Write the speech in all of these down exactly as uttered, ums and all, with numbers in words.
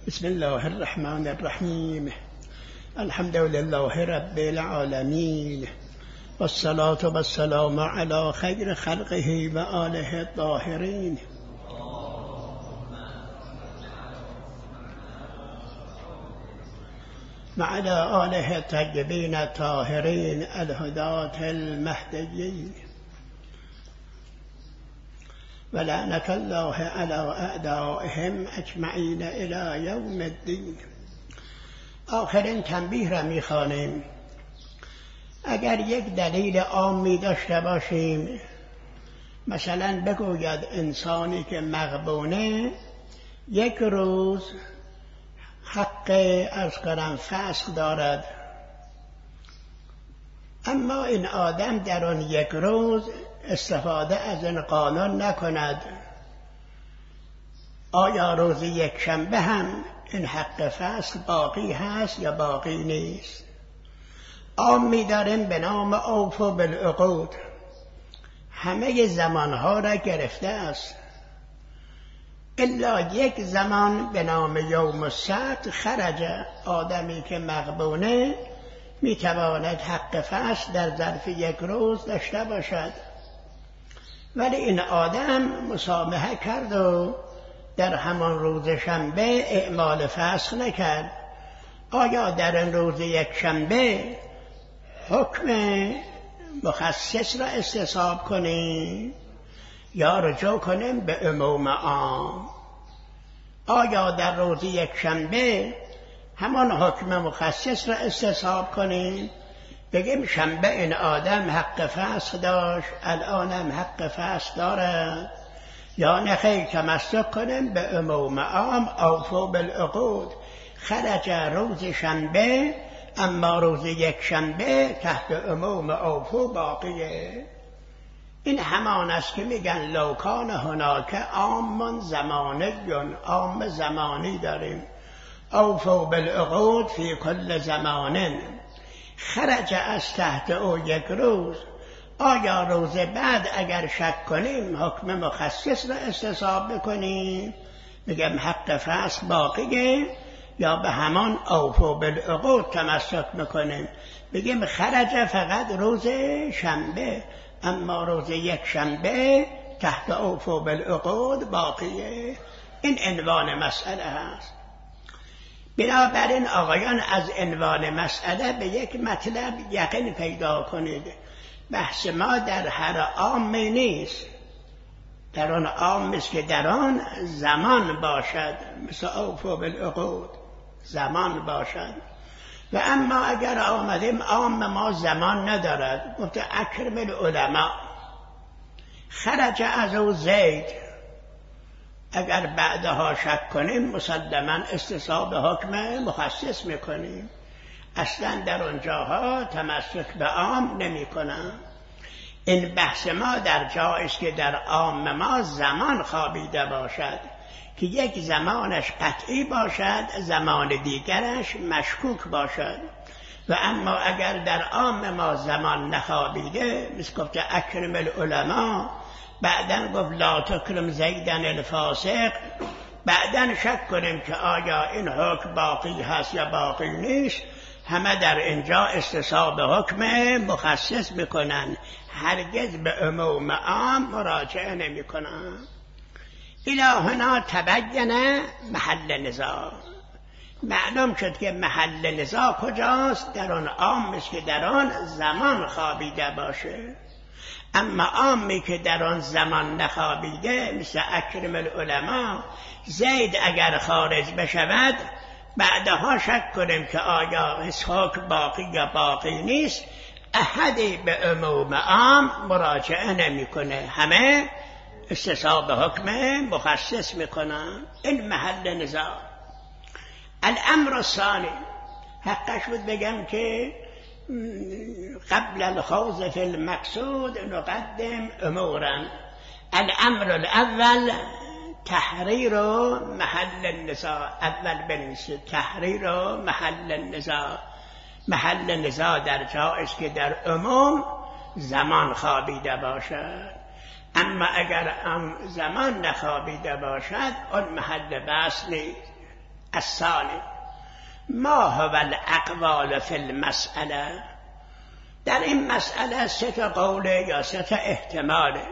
بسم الله الرحمن الرحیم. الحمد لله رب العالمین، والصلاة والسلام علی خیر خلقه و آله الطاهرین. وعلى آله الطیبین الطاهرین الهداة المهدیین. ولعنة الله على أعدائهم اجمعین الی یوم الدین. آخرین تنبیه را می‌خوانیم. اگر یک دلیل عامی داشته باشیم، مثلا بگوید انسانی که مغبونه یک روز حق از کنم فسق دارد، اما این آدم در آن یک روز استفاده از این قانون نکند، آیا روز یک شنبه هم این حق فسق باقی هست یا باقی نیست؟ عامی داریم به نام اوفوا بالعقود، همه زمانها را گرفته است، الا یک زمان به نام یوم السبت خرج. آدمی که مغبونه میتواند حق فسق در ظرف یک روز داشته باشد، ولی این آدم مسامحه کرد و در همان روز شنبه اعمال فسق نکرد. آیا در این روز یک شنبه حکم مخصص را استصحاب کنیم یا رجوع کنیم به عموم عام؟ آیا در روز یک شنبه همان حکم مخصص را استصحاب کنیم، بگیم شنبه این آدم حق فسق داشت الان هم حق فسق دارد، یا نخیر تمسک کنیم به عموم عام اوفوا بالعقود، خرج روز شنبه اما روز یک شنبه تحت عموم اوفوا باقیه. این همان است که میگن لو کان هناک عام زمانی، عام زمانی داریم، اوفوا بالعقود فی کل زمان، خرج از تحت او یک روز. آیا روز بعد اگر شک کنیم حکم مخصص را استصحاب بکنیم، میگم حق فسق باقیه، یا به همان اوفوا بالعقود تمسک میکنیم، بگیم خرج فقط روز شنبه اما روز یک شنبه تحت اوفوا بالعقود باقیه. این عنوان مسئله هست. بنابراین آقایان از عنوان مسئله به یک مطلب یقین پیدا کنید. بحث ما در هر عامی نیست، در آن عام است که در آن زمان باشد، مثل اوفوا بالعقود زمان باشد. و اما اگر آمدیم عام ما زمان ندارد، گفت اکرم العلماء، خرج از او زید، اگر بعدها شک کنیم مسلما استصحاب حکم مخصص میکنیم، اصلا در اونجاها تمسک به عام نمی کنم. این بحث ما در جایی است که در عام ما زمان خوابیده باشد که یک زمانش قطعی باشد، زمان دیگرش مشکوک باشد. و اما اگر در عام ما زمان نخوابیده، مثل گفت اکرم العلماء، بعدن گفت لا تکرم زیدن الفاسق، بعدن شک کنیم که آیا این حکم باقی هست یا باقی نیست، همه در اینجا استصحاب حکم مخصص میکنن، هرگز به عموم عام مراجعه نمی کنن. الهنا تبین محل نزاع، معلوم شد که محل نزاع کجاست، در آن عام است که در آن زمان خوابیده باشه. اما عامی که در آن زمان نخوابیده، مثل اکرم العلماء، زید اگر خارج بشود بعدها شک کنیم که آیا حکم باقی یا باقی نیست، احدی به عموم عام مراجعه نمی کنه، همه استصحاب حکم مخصص میکنن. این محل نزاع. الامر الثانی، حقش بود بگم که قبل الخوض فی المقصود نقدم امورا. الامر الاول تحریر محل النزاع، اول بنویسید تحریر محل النزاع. محل نزاع در جایی است که در عموم زمان خوابیده باشد، اما اگر زمان نخوابیده باشد آن محل بحث نیست. الثانی ما هو الاقوال فی المسئله. در این مسئله سه تا قوله یا سه تا احتماله.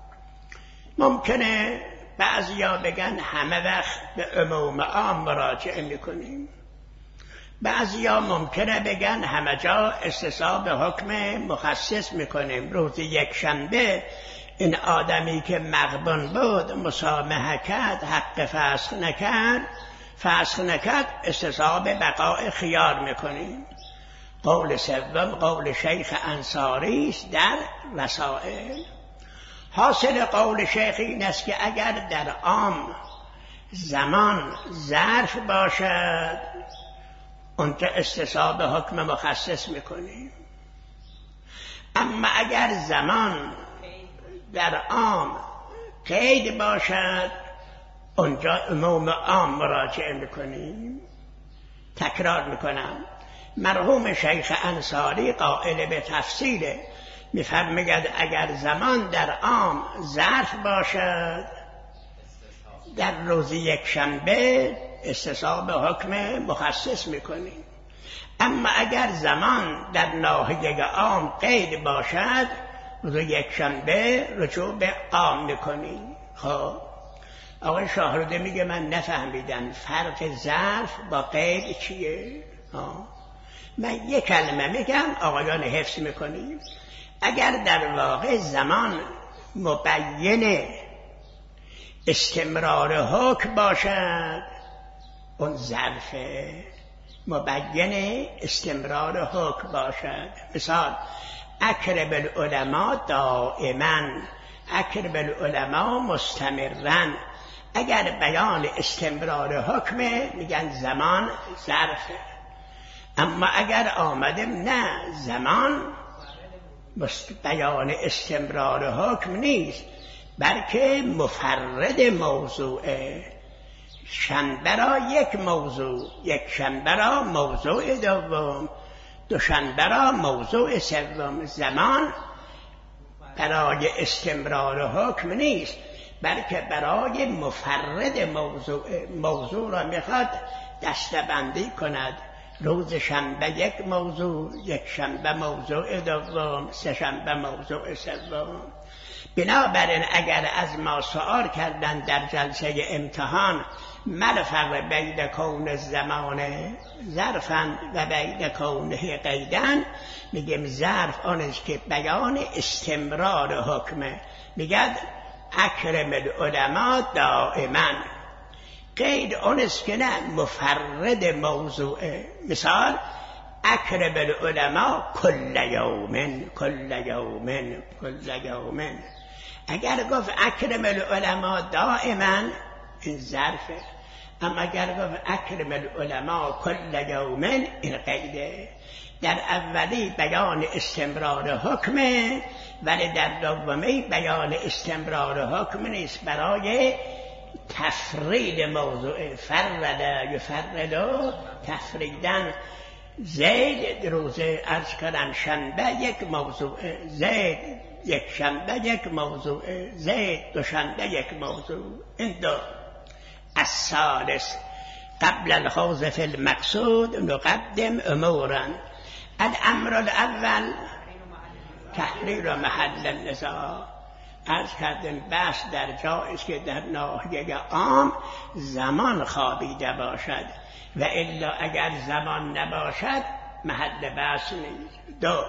ممکنه بعضیا بگن همه وقت به عموم عام مراجعه میکنیم، بعضیا ممکنه بگن همه جا استصحاب حکم مخصص میکنیم. روز یک شنبه این آدمی که مغبون بود مسامحه کرد، حق فسخ نکرد، فسخ نکرد، استصحاب بقاء خیار میکنیم. قول سوم قول شیخ انصاری است در رسائل. حاصل قول شیخ این است که اگر در عام زمان ظرف باشد اونجا استصحاب حکم مخصص میکنیم، اما اگر زمان در عام قید باشد اونجا عموم عام مراجعه میکنیم. تکرار میکنم، مرحوم شیخ انصاری قائل به تفصیله، میفرماید اگر زمان در عام ظرف باشد در روز یک شنبه استصحاب حکم مخصص میکنیم، اما اگر زمان در ناحیه عام قید باشد روز یک شنبه رجوع به عام میکنیم. خب آقای شاهرده میگه من نفهمیدم فرق ظرف با قید چیه؟ آه. من یک کلمه میگم آقایان حفظ میکنیم. اگر در واقع زمان مبین استمرار حکم باشد اون ظرفه، مبین استمرار حکم باشد. مثال اکرم العلماء دائما، اکرم العلماء مستمرا. اگر بیان استمرار حکمه میگن زمان ظرفه، اما اگر آمدیم نه زمان بیان استمرار حکم نیست بلکه مفرد موضوعه. شنبه را یک موضوع، یک شنبه را موضوع دوم، دوشنبه را موضوع سوم. زمان برای استمرار حکم نیست بلکه برای مفرد موضوع. موضوع را میخواد دسته‌بندی کند. روز شنبه یک موضوع، یک شنبه موضوع دوم، سه شنبه موضوع سوم. بنابراین اگر از ما سؤال کردن در جلسه امتحان ما الفرق بین کون الزمان ظرفا و بین کونه قیدن، میگیم ظرف آن است که بیان استمرار حکمه، میگد اکرم العلماء دائما. قید آن است که نه مفرد موضوعه. مثال اکرم العلماء کل یوم، کل یوم، کل یوم. اگر گفت اکرم العلماء دائما این ظرفه، اما اگر گفت اکرم العلماء کل یوم این قیده. در اولی بیان استمرار حکمه ولی در دومی بیان استمرار حکم نیست، برای تفرید موضوع. فرد یفرد تفریدن. زید روز عرض کردن شنبه یک موضوع، زید یک شنبه یک موضوع، زید دو شنبه یک موضوع. این دو. الثالث قبل الخوض فی المقصود نقدم امورا. الامر الاول تحریر محل النزاع. عرض کردن بحث در جایی است که در ناحیه عام زمان خوابیده باشد و الا اگر زمان نباشد محل بحث نیست. دو،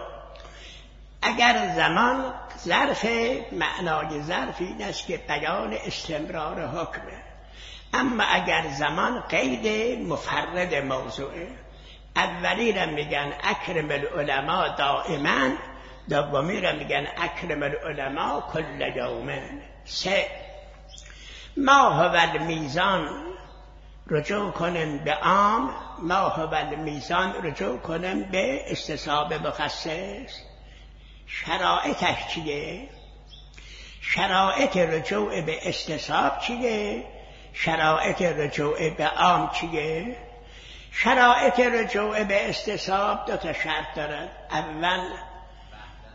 اگر زمان ظرف، معنای ظرف این است که بیان استمرار حکمه، اما اگر زمان قید مفرد موضوعه. اولی را میگن اکرم العلماء دائما، دومی را میگن اکرم العلماء کل یوم. سه، ما هو المیزان رجوع کنیم به عام، ما هو المیزان رجوع کنیم به استصحاب مخصص. شرایطش چیه؟ شرایط رجوع به استصحاب چیه؟ شرایط رجوع به عام چیه؟ شرایط رجوع به استصحاب دو تا شرط دارد. اول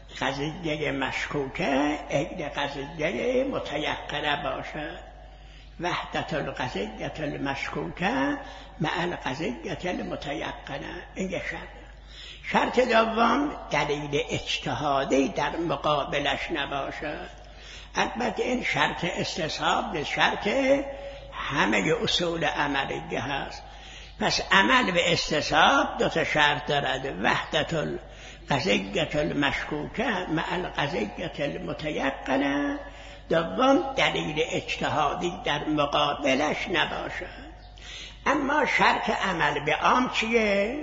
قضیه مشکوکه، عین قضیه متیقنه باشد. وحدت القضیة المشکوکه مع القضیة المتیقنه. این یک شرط. شرط دوم دلیل اجتهادی در مقابلش نباشد. البته این شرط استصحاب به شرط همه اصول عملیه هست. پس عمل به استصحاب دو تا شرط دارد: وحدت القضیة المشکوکه مع القضیة المتیقنه، دوم دلیل اجتهادی در مقابلش نباشد. اما شرط عمل به عام چیه؟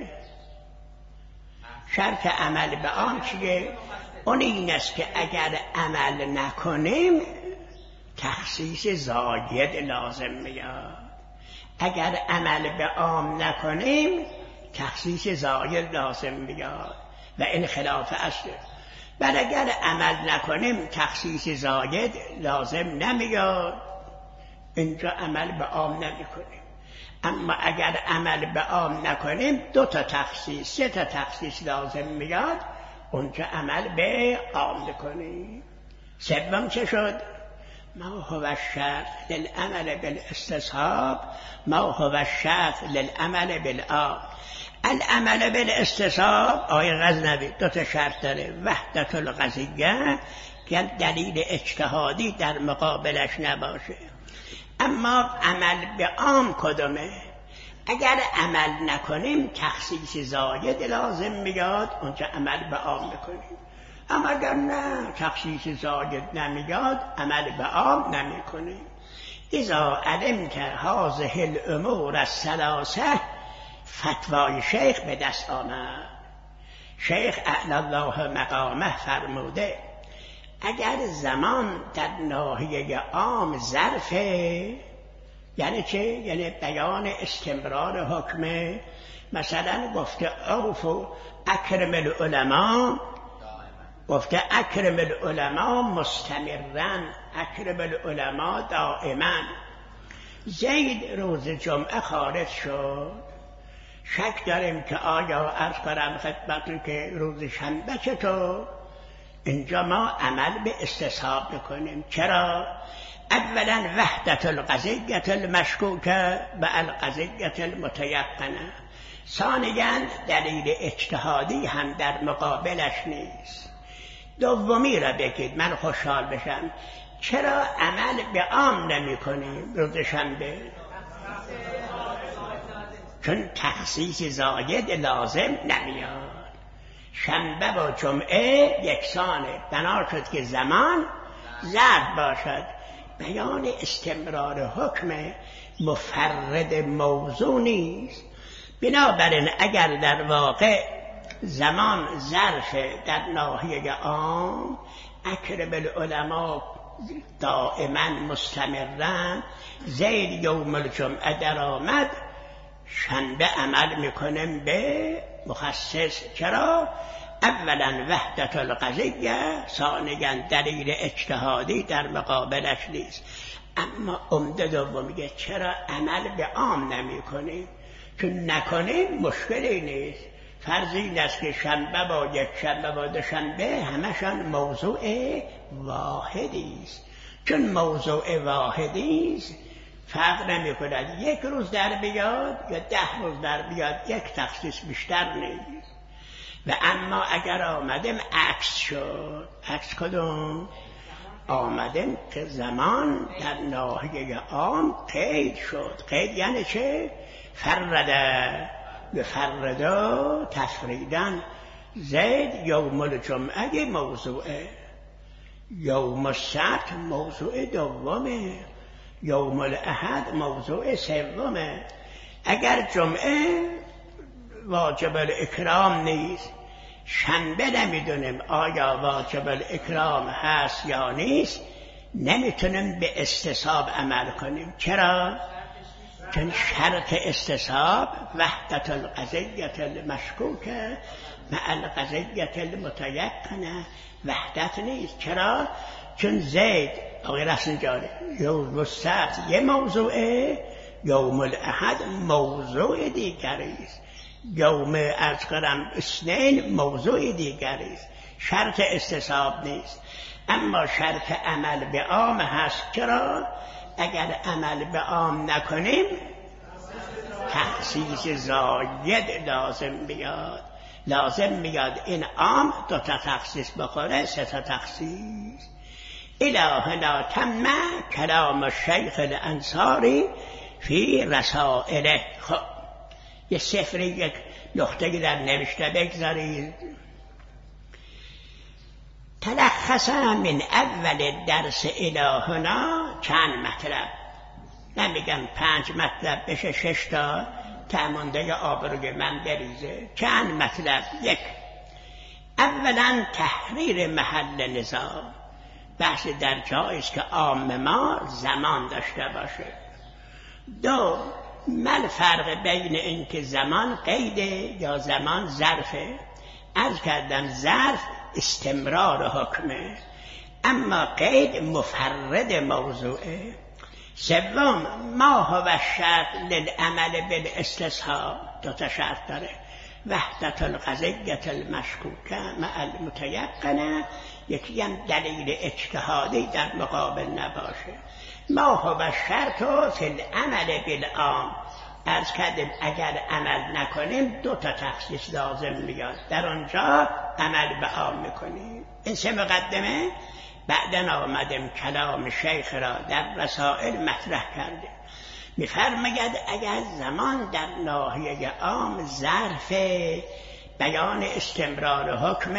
شرط عمل به عام چیه؟ اون این است که اگر عمل نکنیم تخصیص زاید لازم میاد. اگر عمل به عام نکنیم تخصیص زاید لازم میاد و این خلاف اصله. بل اگر عمل نکنیم تخصیص زاید لازم نمیاد، اینجا عمل به عام نمیکنیم. اما اگر عمل به عام نکنیم دو تا تخصیص سه تا تخصیص لازم میاد، اونجا عمل به عام میکنیم. سوم چه شد؟ ما هو الشرط للعمل بالاستصحاب ما هو الشرط للعمل بالعام. العمل بالاستصحاب آیه غزنوی دو تا شرط داره: وحدت القضیه که دلیل اجتهادی در مقابلش نباشه. اما عمل به عام کدومه؟ اگر عمل نکنیم تخصیص زاید لازم میاد، اونجا عمل به عام میکنیم. اما اگر نه تخصیص زاید نمیاد عمل به عام نمیکنیم. اذا علمت هذه الامور الثلاثه فتوای شیخ به دست آمد. شیخ اعلی الله مقامه فرموده اگر زمان در ناحیه عام ظرفه، یعنی چه؟ یعنی بیان استمرار حکمه. مثلا گفته اوفو اکرم العلماء، گفته اکرم العلماء مستمرن، اکرم العلماء دائما. زید روز جمعه خارج شد، شک داریم که آیا عرض کنم خدمتتون که روز شنبه چطور؟ اینجا ما عمل به استصحاب بکنیم. چرا؟ اولا وحدت القضیة المشکوکه و القضیة المتیقنه. ثانیا دلیل اجتهادی هم در مقابلش نیست. دومی را بگید من خوشحال بشم، چرا عمل به عام نمی کنیم روز شنبه؟ چون تخصیص زاید لازم نمیاد. شنبه و جمعه یکسانه، بنا شد که زمان ظرف باشد. بیان استمرار حکم مفرد موضوع نیست. بنابراین اگر در واقع زمان ظرف در ناحیه عام، اکرم العلماء دائما مستمرن، زید یوم الجمعه در آمد، شنبه عمل میکنیم به مخصص. چرا؟ اولا وحدت القضیه، ثانیا دلیل اجتهادی در مقابلش نیست. اما عمده دوم میگه چرا عمل به عام نمی کنیم؟ چون نکنیم مشکلی نیست. فرض این است که شنبه با یک شنبه و دو شنبه همشان موضوع واحدی است. چون موضوع واحدی است فرق نمی کند یک روز در بیاد یا ده روز در بیاد، یک تخصیص بیشتر نیست. و اما اگر آمدیم عکس شد، عکس کدوم؟ آمدیم که زمان در ناحیه عام قید شد. قید یعنی چه؟ فرده بفردا تفریدن. زید یوم الجمعه موضوعه، یوم السبت موضوع دومه، یوم الاحد موضوع سومه. اگر جمعه واجب الاکرام نیست، شنبه نمیدونیم آیا واجب الاکرام هست یا نیست، نمیتونیم به استصحاب عمل کنیم. چرا؟ چون شرط استصحاب وحدت القضیة المشکوکه مع القضیة المتیقنه، وحدت نیست. چرا؟ چون زید آقای رفسنجانی یوم السبت یه موضوعه، یوم الاحد موضوع دیگری است، یوم از کنم اثنین موضوع دیگری است. شرط استصحاب نیست. اما شرط عمل به عام هست. چرا؟ اگر عمل به عام نکنیم تخصیص زاید لازم بیاد. لازم بیاد این عام دو تا تخصیص بخوره، سه تا تخصیص. الهنا تم کلام الشیخ الانصاری فی رسائله. خب یه صفری یک نقطه‌ای در نوشته بگذارید. تلخص من اول درس الهنا چند مطلب، نمیگم پنج مطلب بشه شش تا تمانده آبروی من بریزه. چند مطلب. یک، اولا تحریر محل نزاع. بحث در جایست که عام ما زمان داشته باشه. دو، مل فرق بین این که زمان قیده یا زمان ظرفه. عرض کردم ظرف استمرار حکمه، اما قید مفرد موضوعه. سوم، ما هو الشرط للعمل بالاستصحاب. دو تا شرط داره، وحدت القضیة المشکوکه مع المتیقنه. یکی هم دلیل اجتهادی در مقابل نباشه. ما هو الشرط فی العمل بالعام. عرض کردیم اگر عمل نکنیم دو تا تخصیص لازم میاد، در آنجا عمل به عام میکنیم. این سه مقدمه. بعدن آمدیم کلام شیخ را در رسائل مطرح کردیم. میفرماید اگر زمان در ناحیه عام ظرف بیان استمرار حکم،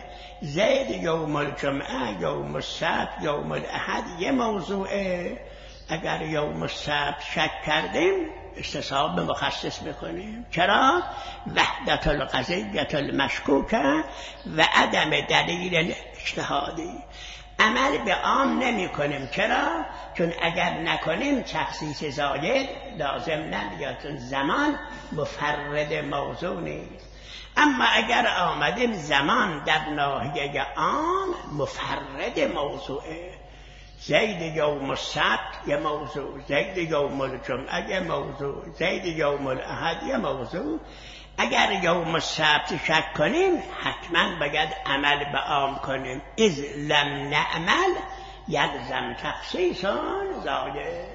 زید یوم الجمعه، یوم السبت، یوم الاحد یه موضوعه. اگر یوم السبت شک کردیم استصحاب به مخصص بکنیم. چرا؟ وحدت القضیة المشکوکه و عدم دلیل اجتهادی. عمل به عام نمی کنیم. چرا؟ چون اگر نکنیم تخصیص زاید لازم نمیاد، چون زمان مفرد موضوع نیست. اما اگر آمدیم زمان در ناحیه عام مفرد موضوعه. زید یوم السبت یه موضوع، زید یوم الجمعه یه موضوع، زید یوم الاحد یه موضوع. اگر یوم السبت شک کنیم حتما باید عمل به عام کنیم. اذ لم نعمل یلزم تخصیص زاید.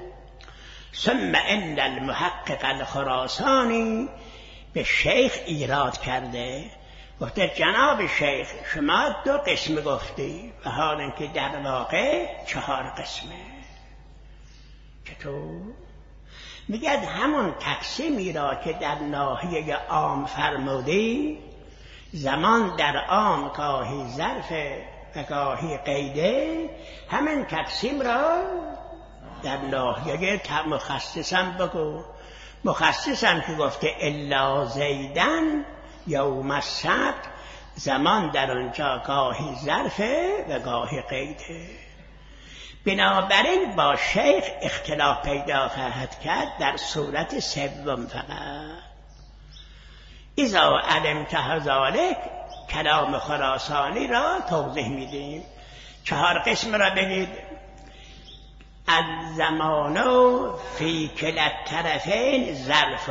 ثم ان المحقق الخراسانی به شیخ ایراد کرده، گفته جناب شیخ شما دو قسم گفتی و حال اینکه در واقع چهار قسمه. چطور؟ میگه همون تقسیمی را که در ناحیه عام فرمودی، زمان در عام گاهی ظرفه و گاهی قیده، همین تقسیم را در ناحیه مخصصم بگو. مخصصم که گفته الا زیدن یوم السبت، زمان در آنجا گاهی ظرفه و گاهی قیده. بنابراین با شیخ اختلاف پیدا خواهد کرد در صورت سوم فقط. اذا علمت ذلک کلام خراسانی را توضیح میدیم. چهار قسم را بگید. الزمان فی کلا الطرفین ظرف.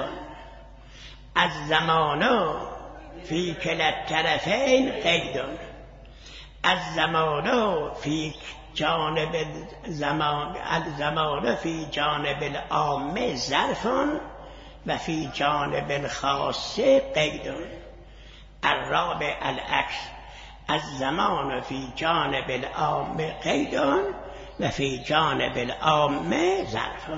الزمان فی کلا الطرفین قید. الزمان فی جانب الزمان الزمان فی جانب العام ظرف و فی جانب الخاص قید. الرابع العکس. الزمان فی جانب العام قید و فی جانب العام ظرف.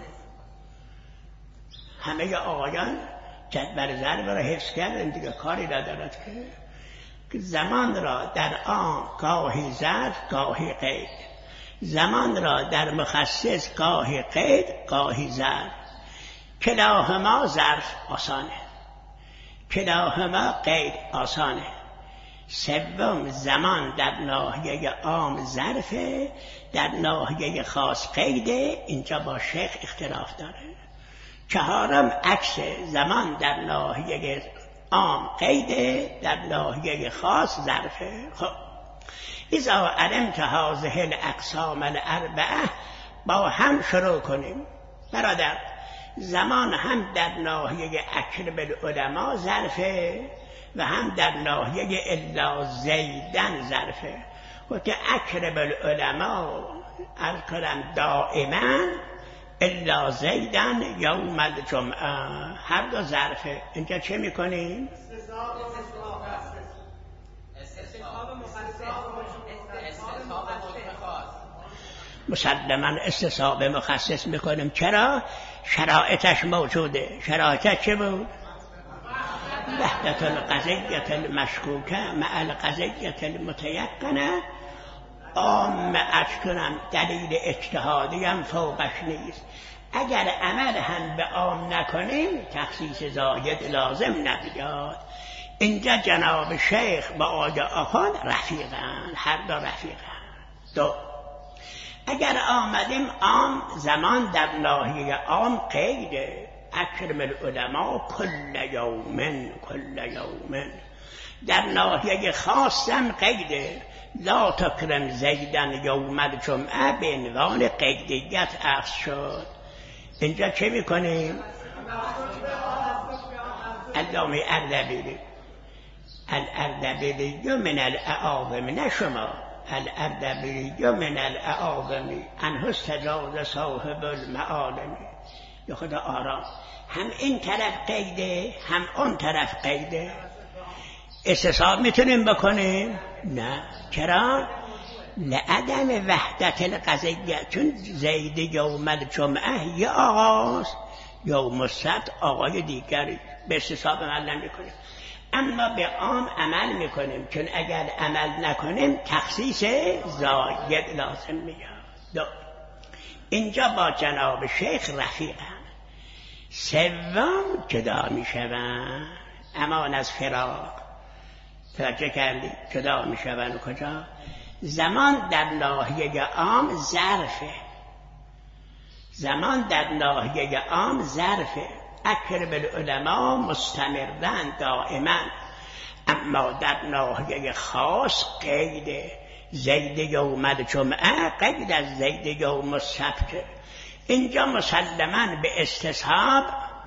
همه آقایان جدول ضرب را حفظ کردن دیگه، کاری ندارد که زمان را در عام گاهی ظرف گاهی قید، زمان را در مخصص گاهی قید گاهی ظرف. کلاهما ظرف آسانه، کلاهما قید آسانه. سوم زمان در ناحیه عام ظرفه، در ناحیه خاص قیده. اینجا با شیخ اختلاف داره. چهارم عکس، زمان در ناحیه عام قیده، در ناحیه خاص ظرفه. خب اذا علمت هذه الاقسام الاربعه، با هم شروع کنیم. برادر زمان هم در ناحیه اکرم العلماء ظرفه و هم در ناحیه الا زیدن ظرفه. و که اکرم العلماء عرض کنم دائما الا زیدن یوم الجمعه، هر دو ظرفه. اینجا چه میکنیم؟ مسلما استصحاب مخصص میکنیم. چرا؟ شرایطش موجوده. شرایطش چه بود؟ وحدت القضیة المشکوکه مع القضیة المتیقنه. عام ارز کنم دلیل اجتهادی هم فوقش نیست. اگر عمل هم به عام نکنیم تخصیص زاید لازم نبیاد. اینجا جناب شیخ با آقای آخوند رفیقن، هر دو رفیقن. دو، اگر آمدیم عام، زمان در ناحیه عام قیده. اکرم العلماء کل یومن کل یومن. در ناحیه خاصم قیده. لا تکرم زیدن یوم الجمعه به عنوان قیدیت اخذ شد. اینجا چه میکنیم؟ علامه اردبیلی الاردبیلی من الاعاظم، نه شما، الاردبیلی من الاعاظم انه استجاز صاحب المعالم. یا خدا آرام، هم این طرف قیده هم اون طرف قیده. استصحاب میتونیم بکنیم؟ نه. چرا؟ لعدم وحدت القضیه، چون زید یوم الجمعه یا آغاز یوم السبت آقای دیگری، به استصحاب عمل نمیکنیم. اما به عام عمل میکنیم، چون اگر عمل نکنیم تخصیص زاید لازم میاد. دو، اینجا با جناب شیخ رفیقم. سوم جدا میشوند، امان از فراق. توجه کردی؟ جدا میشوند کجا؟ زمان در ناحیه عام ظرفه. زمان در ناحیه عام ظرفه. اکرم العلماء مستمرن دائما. اما در ناحیه خاص قیده. زید یوم الجمعه قید از زید یوم السبت. اینجا مسلما به استصحاب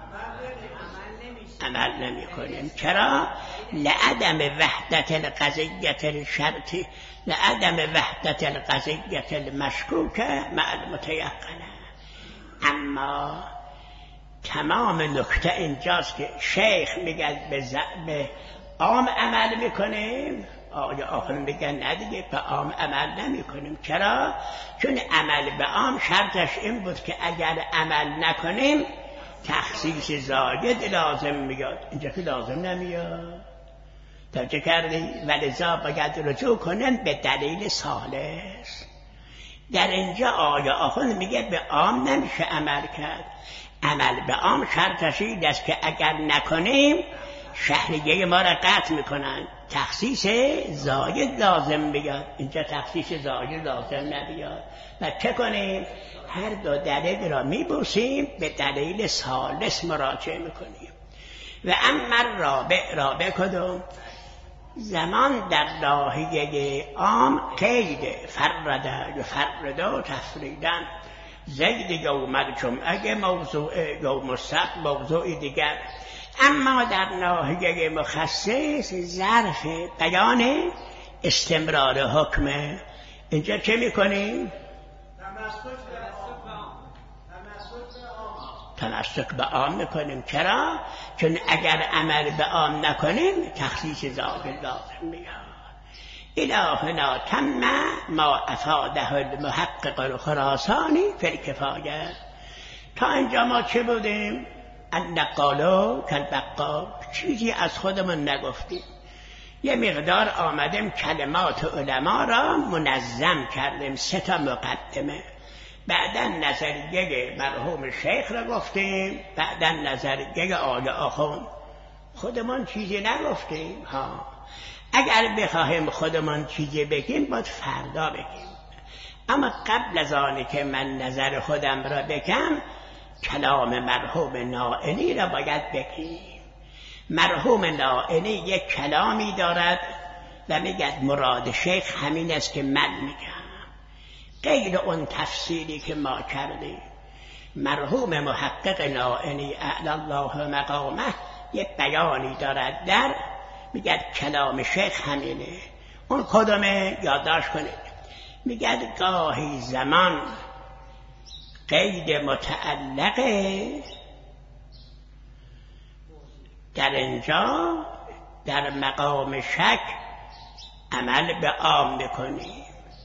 عمل نمی کنیم. چرا؟ لعدم وحدت القضیة الشرطی، لعدم وحدت القضیة المشکوکه مع المتیقنه. اما تمام نکته اینجاست که شیخ میگه به, به عام عمل میکنیم، آقای آخر میگن نه دیگه به عام عمل نمی کنیم. چرا؟ چون عمل به عام شرطش این بود که اگر عمل نکنیم تخصیص زاید لازم میاد. اینجا که لازم نمیاد. توجه کردی؟ ولذا باید رجوع کنیم به دلیل ثالث. در اینجا آقای آخر میگه به عام نمیشه عمل کرد. عمل به عام شرطش این است که اگر نکنیم شهریه ما را قطع میکنن، تخصیص زاید لازم بیاد. اینجا تخصیص زاید لازم نبیاد. و چه کنیم؟ هر دو دلیل را میبوسیم، به دلیل ثالث مراجعه میکنیم. و اما رابع، رابع کدوم؟ زمان در ناحیه عام قید فرده یا فرده و تفریدن. زید یوم الجمعه موضوع، یوم السبت موضوع دیگر. اما در ناحیه مخصص ظرف بیان استمرار حکمه. اینجا چه میکنیم؟ تمسک به عام میکنیم. چرا؟ چون اگر عمل به عام نکنیم تخصیص زاید لازم میاد. الهنا تم ما افاده المحقق الخراسانی فی الکفایه. تا اینجا ما چه بودیم؟ النقالو کالبقال، چیزی از خودمون نگفتیم. یه مقدار آمدیم کلمات علما را منظم کردیم، سه تا مقدمه. بعدا نظریه مرحوم شیخ را گفتیم، بعدا نظریه آل آخوند. خودمون چیزی نگفتیم ها. اگر بخواهیم خودمون چیزی بگیم باید فردا بگیم. اما قبل از آنی که من نظر خودم را بگم کلام مرحوم نائینی را باید بگیم. مرحوم نائینی یک کلامی دارد و میگه مراد شیخ همین است که من میگم، غیر اون تفسیری که ما کردیم. مرحوم محقق نائینی اعلی الله مقامه یک بیانی دارد در میگه کلام شیخ همینه. اون کدومه؟ یادداشت کنید. میگه گاهی زمان قید متعلقه، در اینجا در مقام شک عمل به عام میکنیم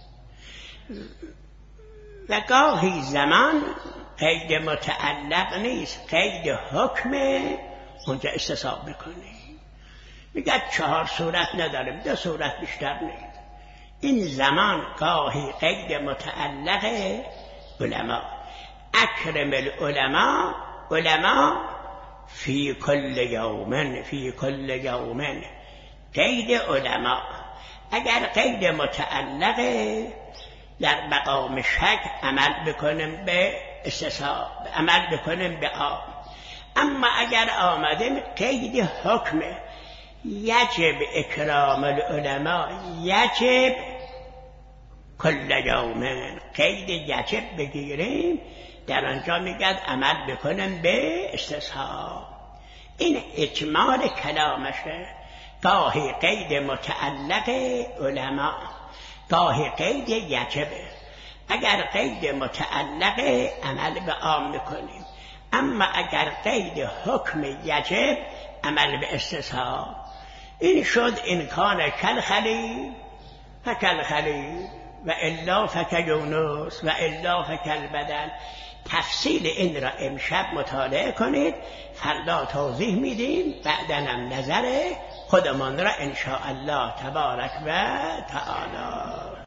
و گاهی زمان قید متعلق نیست، قید حکمه، اونجا استصحاب میکنیم. میگه چهار صورت نداریم، دو صورت بیشتر نیست. این زمان گاهی قید متعلق علماء، اکرم العلماء، علماء فی کل یومن، فی کل یومن قید علماء. اگر قید متعلق در مقام شک عمل بکنیم به استصحاب، عمل بکنیم به آب. اما اگر آمدیم قید حکم، یجب اکرام العلماء، یجب کل یومن، قید یجب بگیریم، در آنجا میگد عمل بکنیم به استصحاب. این اجمال کلامشه. گاهی قید متعلق علماء، گاهی قید یجبه. اگر قید متعلق عمل به عام میکنیم، اما اگر قید حکم یجب عمل به استصحاب. این شد ان کان کالخلیل فکالخلیل و الا فکیونس و الا فکالبدن. تفصیل این را امشب مطالعه کنید، فردا توضیح میدیم، بعدنم نظر خودمان را ان شاء الله تبارک و تعالی.